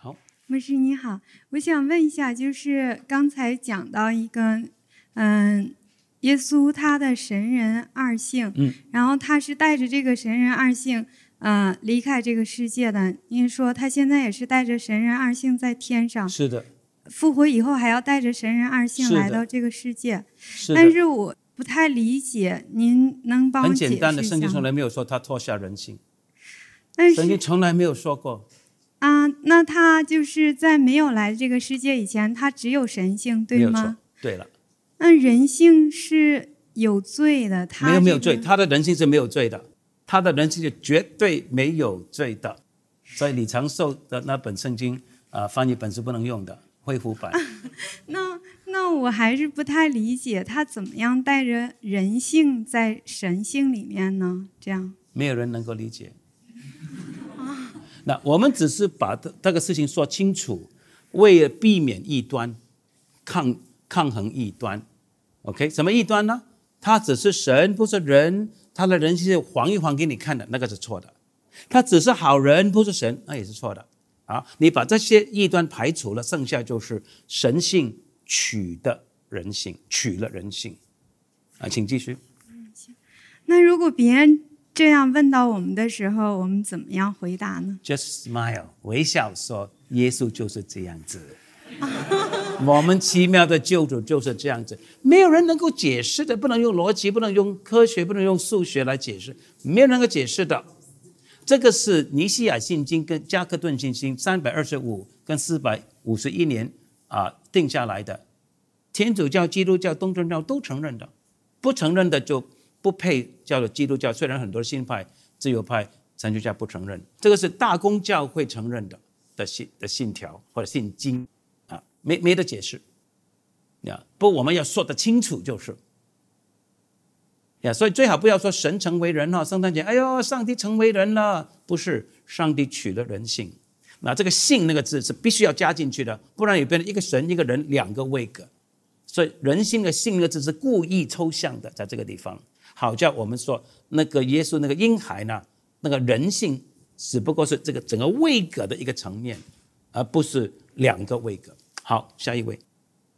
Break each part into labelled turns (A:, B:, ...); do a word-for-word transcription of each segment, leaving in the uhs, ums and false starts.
A: 好，
B: 牧师你好，我想问一下，就是刚才讲到一个，嗯，耶稣他的神人二性，
A: 嗯，
B: 然后他是带着这个神人二性，呃，离开这个世界的。您说他现在也是带着神人二性在天上，
A: 是的，
B: 复活以后还要带着神人二性
A: 是的
B: 来到这个世界，
A: 是的。
B: 但是我不太理解，您能帮我
A: 很
B: 解释一下吗？
A: 简单的，圣经从来没有说他脱下人性，
B: 但
A: 圣经
B: 是
A: 从来没有说过。
B: 啊，那他就是在没有来这个世界以前，他只有神性，对
A: 没有错
B: 吗？
A: 对了，
B: 那人性是有罪的，他、这个、
A: 没有没有罪，他的人性是没有罪的，他的人性是绝对没有罪的。所以李长寿的那本圣经啊、呃，翻译本是不能用的，恢复版。
B: 啊、那那我还是不太理解，他怎么样带着人性在神性里面呢？这样
A: 没有人能够理解。那我们只是把这个事情说清楚，为了避免异端，抗抗衡异端。OK， 什么异端呢？他只是神，不是人，他的人是晃一晃给你看的，那个是错的。他只是好人，不是神，那也是错的。啊，你把这些异端排除了，剩下就是神性取的人性，取了人性。啊，请继续。
B: 那如果别人这样问到我们的时候，我们怎么样回答呢？
A: Just smile， 微笑说，耶稣就是这样子。我们奇妙的救主就是这样子，没有人能够解释的，不能用逻辑，不能用科学，不能用数学来解释，没有人能够解释的。这个是尼西亚信经跟加克顿信经三百二十五跟四百五十一年啊定下来的，天主教、基督教、东正教都承认的，不承认的就不配叫做基督教。虽然很多新派、自由派、神学家不承认，这个是大公教会承认的的信的信条或者信经啊，没没得解释呀。不，我们要说得清楚就是呀，所以最好不要说神成为人了。圣诞节，哎呦，上帝成为人了，不是，上帝取了人性。那这个性那个字是必须要加进去的，不然也变成一个神一个人两个位格。所以人性的性那个字是故意抽象的，在这个地方。好叫我们说那个耶稣那个婴孩呢，那个人性只不过是这个整个位格的一个层面，而不是两个位格。好，下一位。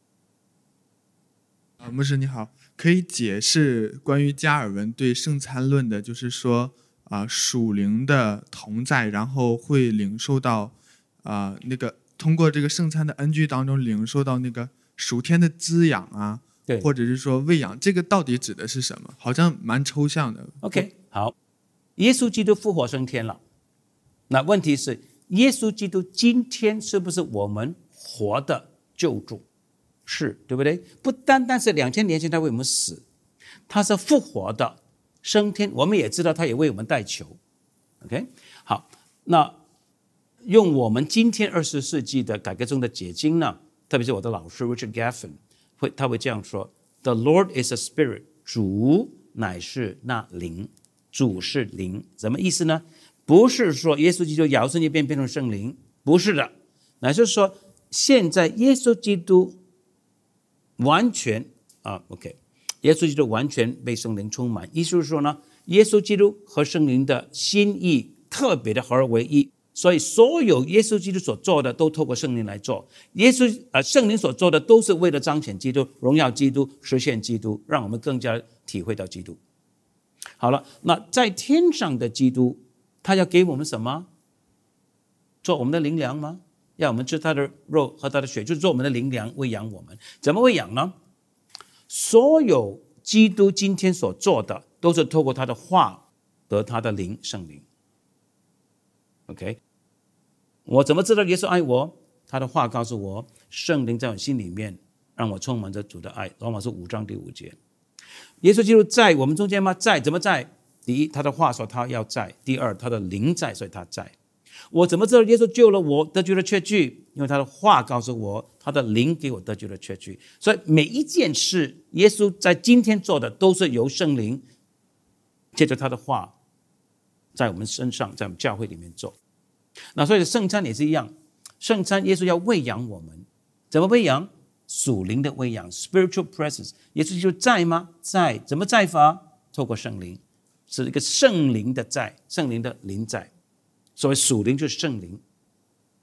C: 啊，牧师你好，可以解释关于加尔文对圣餐论的，就是说啊、呃，属灵的同在，然后会领受到啊、呃、那个通过这个圣餐的恩居当中领受到那个属天的滋养啊，
A: 对，
C: 或者是说喂养，这个到底指的是什么？好像蛮抽象的。
A: OK， 好，耶稣基督复活升天了，那问题是耶稣基督今天是不是我们活的救主？是，对不对？不单单是两千年前他为我们死，他是复活的升天，我们也知道他也为我们代求。OK， 好，那用我们今天二十世纪的改革中的解经呢，特别是我的老师 Richard Gaffin 会他会这样说 ：The Lord is a spirit， 主乃是那灵，主是灵，什么意思呢？不是说耶稣基督摇身一变变成圣灵，不是的，乃是说现在耶稣基督完全啊 ，OK， 耶稣基督完全被圣灵充满，意思是说呢，耶稣基督和圣灵的心意特别的合而为一，所以所有耶稣基督所做的都透过圣灵来做，耶稣呃圣灵所做的都是为了彰显基督、荣耀基督、实现基督，让我们更加体会到基督。好了，那在天上的基督，他要给我们什么？做我们的灵粮吗？要我们吃他的肉和他的血，就是做我们的灵粮，喂养我们。怎么喂养呢？所有基督今天所做的，都是透过他的话和他的灵，圣灵。OK， 我怎么知道耶稣爱我？他的话告诉我，圣灵在我心里面，让我充满着主的爱。罗马书五章第五节。耶稣基督在我们中间吗？在，怎么在？第一，他的话说他要在；第二，他的灵在，所以他在。我怎么知道耶稣救了我，得救了确据？因为他的话告诉我，他的灵给我得救了确据。所以每一件事，耶稣在今天做的，都是由圣灵借着他的话，在我们身上，在我们教会里面做。那所以圣餐也是一样，圣餐耶稣要喂养我们，怎么喂养？属灵的喂养 ，spiritual presence。耶稣就在吗？在，怎么在法？透过圣灵，是一个圣灵的在，圣灵的灵在。所谓属灵就是圣灵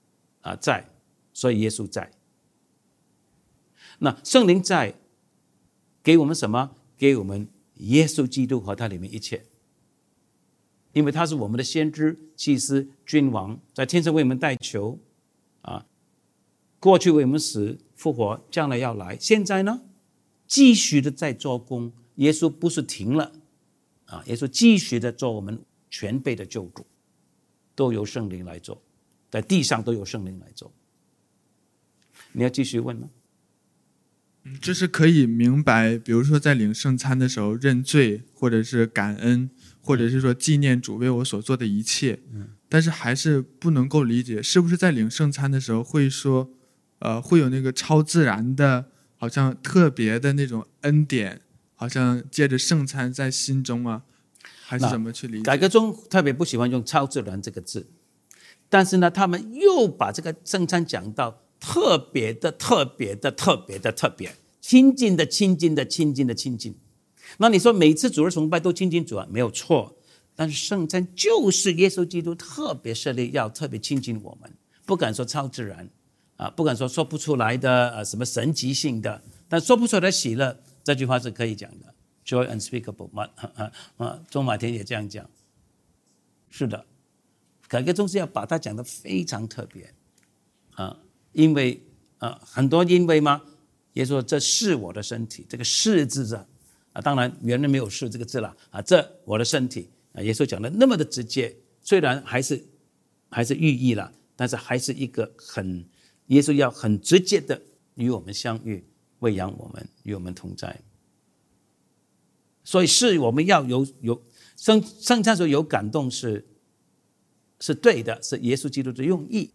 A: 啊在，所以耶稣在。那圣灵在，给我们什么？给我们耶稣基督和他里面一切。因为他是我们的先知、祭司、君王，在天上为我们代求啊，过去为我们死、复活，将来要来。现在呢，继续的在做工。耶稣不是停了啊，耶稣继续的做我们全备的救主，都由圣灵来做，在地上都由圣灵来做。你要继续问吗？
C: 这是可以明白，比如说在领圣餐的时候认罪，或者是感恩，或者是说纪念主为我所做的一切，但是还是不能够理解，是不是在领圣餐的时候会说，呃，会有那个超自然的，好像特别的那种恩典，好像借着圣餐在心中啊，还是怎么去理解？
A: 改革宗特别不喜欢用超自然这个字，但是呢，他们又把这个圣餐讲到特别的、特别的、特别的、特别亲近的、亲近的、亲近的、亲近。那你说每次主日崇拜都亲近主啊，没有错。但是圣餐就是耶稣基督特别设立要特别亲近我们，不敢说超自然啊，不敢说说不出来的啊，什么神级性的，但说不出来的喜乐，这句话是可以讲的 ，joy unspeakable 嘛啊啊，钟马田也这样讲。是的，改革宗是要把它讲得非常特别啊，因为啊很多因为吗？耶稣说这是我的身体，这个是字啊，啊当然原来没有是这个字了啊，这我的身体。耶稣讲的那么的直接，虽然还是还是寓意了，但是还是一个很耶稣要很直接的与我们相遇，喂养我们，与我们同在。所以是我们要有有圣圣餐时候有感动是是对的，是耶稣基督的用意。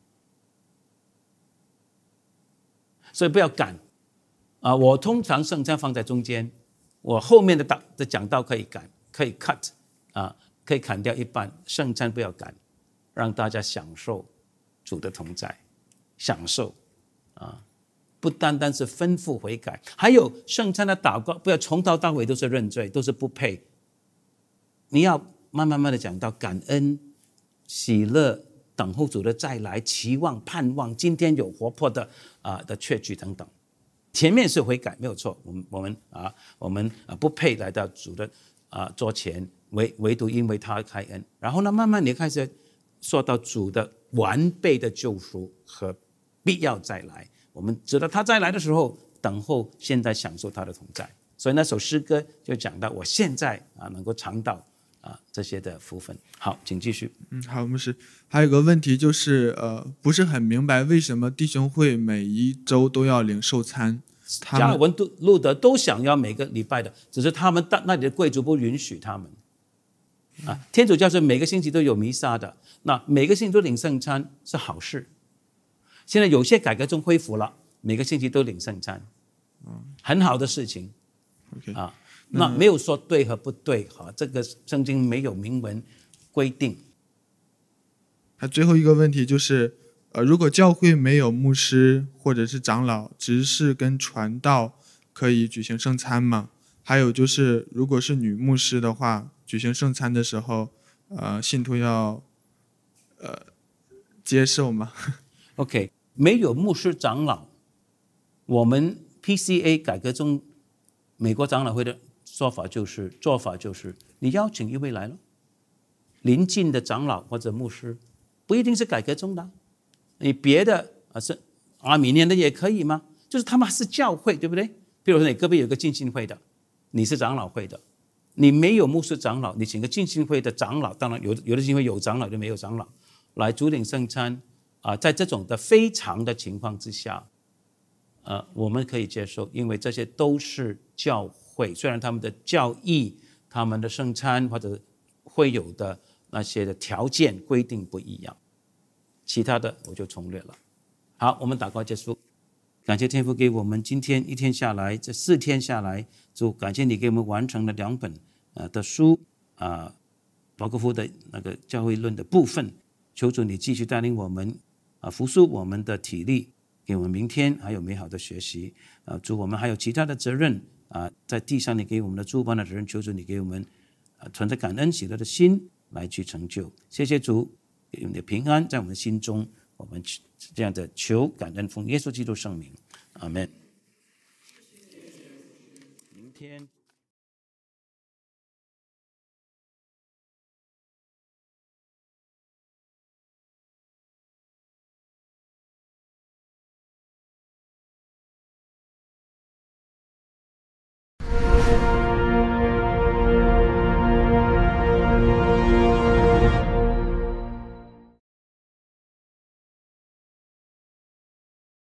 A: 所以不要赶啊！我通常圣餐放在中间，我后面的讲的讲道可以赶，可以 cut 啊。可以砍掉一半，圣餐不要赶，让大家享受主的同在，享受啊，不单单是吩咐悔改，还有圣餐的祷告，不要从头到尾都是认罪，都是不配。你要慢慢慢的讲到感恩、喜乐、等候主的再来、期望、盼望，今天有活泼的啊的确据等等。前面是悔改没有错，我们我们啊我们啊不配来到主的啊桌前。唯唯独因为他开恩，然后呢，慢慢你开始说到主的完备的救赎和必要再来。我们知道他再来的时候，等候现在享受他的同在。所以那首诗歌就讲到，我现在啊能够尝到啊这些的福分。好，请继续。
C: 嗯，好，牧师。还有个问题就是，呃，不是很明白为什么弟兄会每一周都要领受餐？
A: 加尔文、路德都想要每个礼拜的，只是他们那里的贵族不允许他们。啊，天主教是每个星期都有弥撒的，那每个星期都领圣餐是好事。现在有些改革中恢复了，每个星期都领圣餐，很好的事情。
C: Okay.
A: 啊，那没有说对和不对哈，这个圣经没有明文规定。
C: 还最后一个问题就是，呃，如果教会没有牧师或者是长老，执事跟传道，可以举行圣餐吗？还有就是，如果是女牧师的话，举行圣餐的时候，呃，信徒要呃接受吗
A: ？OK， 没有牧师长老，我们 P C A 改革中，美国长老会的说法就是做法就是，你邀请一位来了，邻近的长老或者牧师，不一定是改革中的，你别的啊是阿米念的也可以吗？就是他们是教会，对不对？比如说你隔壁有个浸信会的，你是长老会的。你没有牧师长老，你请个浸信会的长老，当然有的有的浸信会有长老，就没有长老来主领圣餐啊。在这种的非常的情况之下，呃，我们可以接受，因为这些都是教会，虽然他们的教义、他们的圣餐或者会有的那些的条件规定不一样，其他的我就重略了。好，我们祷告结束。感谢天父给我们今天一天下来，这四天下来，主感谢你给我们完成了两本呃的书啊，保祿夫的那个教会论的部分，求主你继续带领我们啊，复苏我们的体力，给我们明天还有美好的学习啊，主我们还有其他的责任啊，在地上你给我们的诸般的责任，求主你给我们啊存着感恩喜乐的心来去成就。谢谢主，给我们的平安在我们的心中。 我们这样的求感恩奉耶稣基督圣名，阿门。明天。